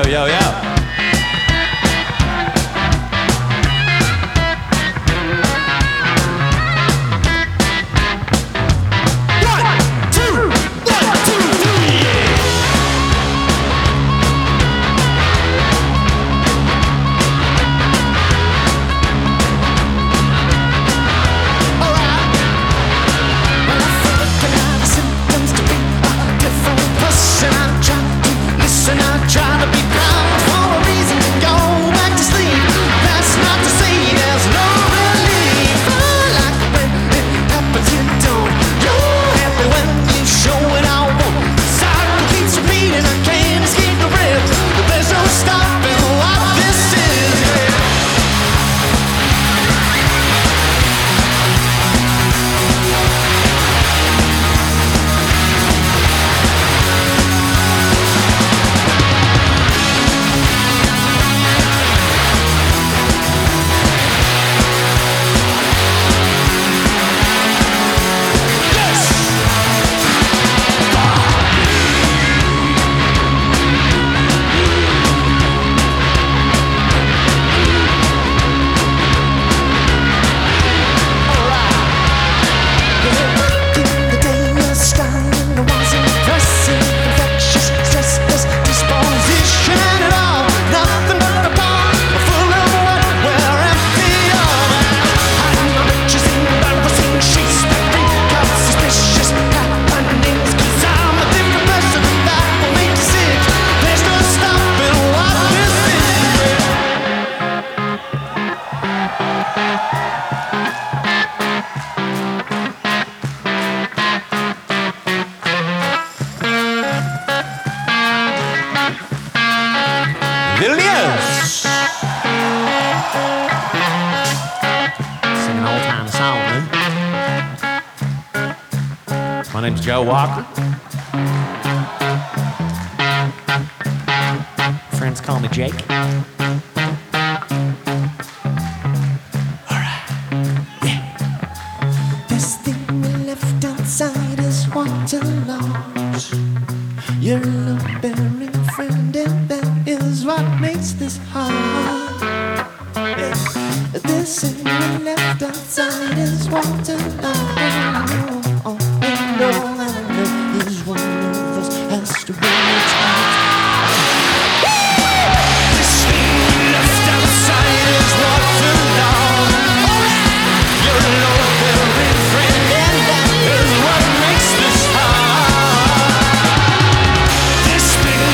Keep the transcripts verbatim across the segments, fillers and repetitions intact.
yo, yo. Trying to be blind for a reason to go back to sleep. That's not to say there's no relief. I like it when it happens, you don't. You're happy when you show it all. The cycle keeps repeating, I can't escape the rhythm. There's no stopping what this is. My name's Joe Walker. Friends call me Jake. Alright, yeah. This thing we left outside is what you lost. Your little berry friend, and that is what makes this hard. Yeah. This thing we left outside is what you lost. No, I know is one of us has to bring it out. This thing left outside is what to know. You're a low-berry friend, and that is what makes this hard. This thing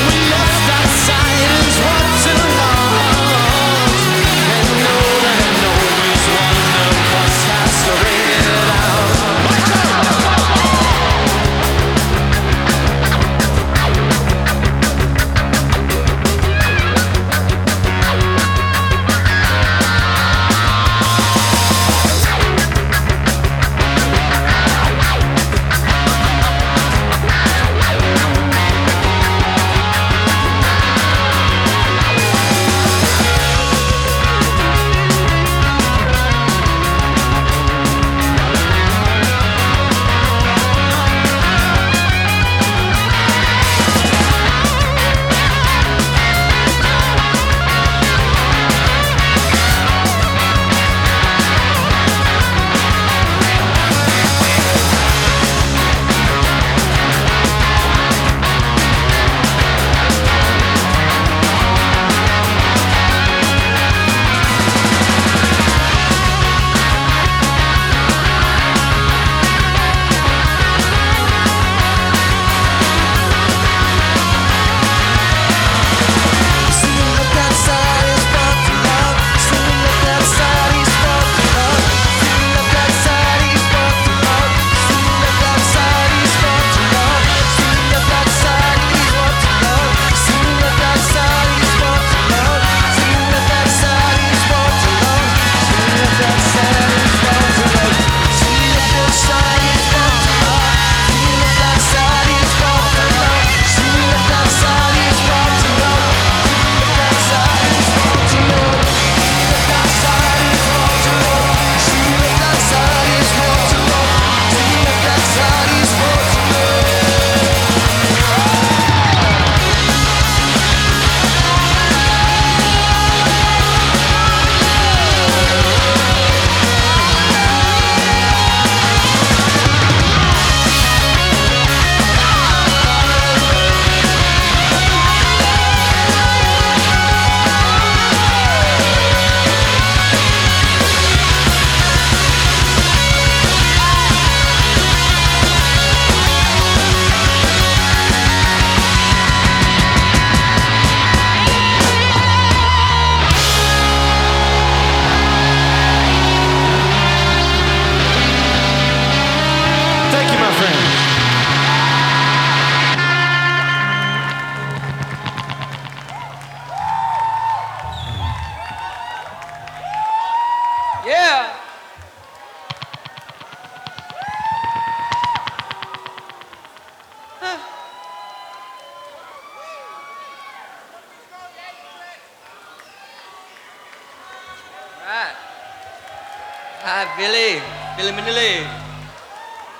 Hi, Billy. Billy Manili.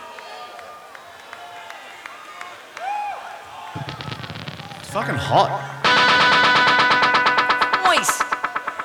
It's fucking hot.